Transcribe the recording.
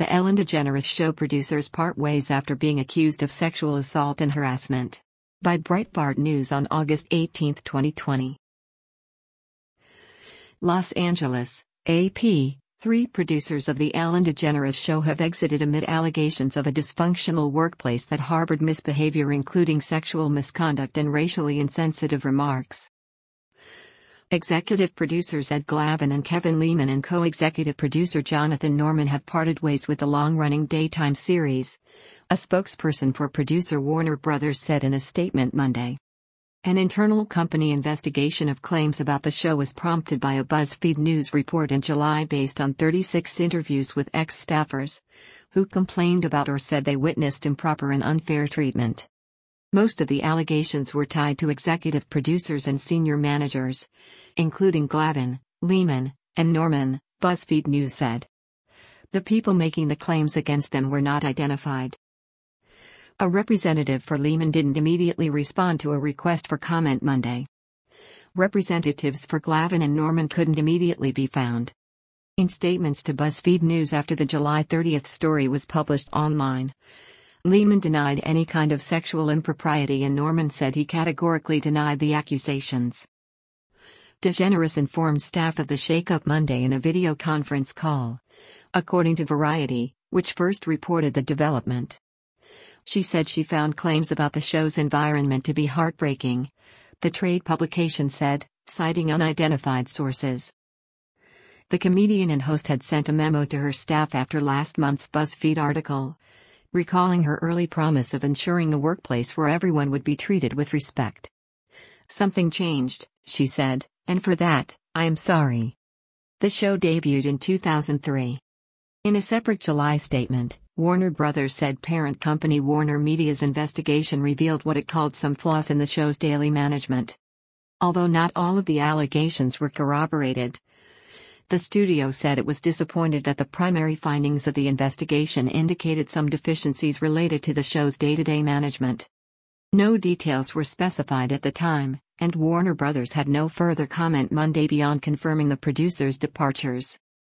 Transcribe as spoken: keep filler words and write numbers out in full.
The Ellen DeGeneres Show producers part ways after being accused of sexual assault and harassment. By Breitbart News on August eighteenth, twenty twenty. Los Angeles, A P. Three producers of The Ellen DeGeneres Show have exited amid allegations of a dysfunctional workplace that harbored misbehavior including sexual misconduct and racially insensitive remarks. Executive producers Ed Glavin and Kevin Leman and co-executive producer Jonathan Norman have parted ways with the long-running daytime series, a spokesperson for producer Warner Brothers said in a statement Monday. An internal company investigation of claims about the show was prompted by a BuzzFeed News report in July based on thirty-six interviews with ex-staffers, who complained about or said they witnessed improper and unfair treatment. Most of the allegations were tied to executive producers and senior managers, including Glavin, Leman, and Norman, BuzzFeed News said. The people making the claims against them were not identified. A representative for Leman didn't immediately respond to a request for comment Monday. Representatives for Glavin and Norman couldn't immediately be found. In statements to BuzzFeed News after the July thirtieth story was published online, Leman denied any kind of sexual impropriety and Norman said he categorically denied the accusations. DeGeneres informed staff of the shakeup Monday in a video conference call, according to Variety, which first reported the development. She said she found claims about the show's environment to be heartbreaking, the trade publication said, citing unidentified sources. The comedian and host had sent a memo to her staff after last month's BuzzFeed article, recalling her early promise of ensuring a workplace where everyone would be treated with respect. Something changed, she said, and for that, I am sorry. The show debuted in two thousand three. In a separate July statement, Warner Brothers said parent company Warner Media's investigation revealed what it called some flaws in the show's daily management. Although not all of the allegations were corroborated, the studio said it was disappointed that the primary findings of the investigation indicated some deficiencies related to the show's day-to-day management. No details were specified at the time, and Warner Brothers had no further comment Monday beyond confirming the producers' departures.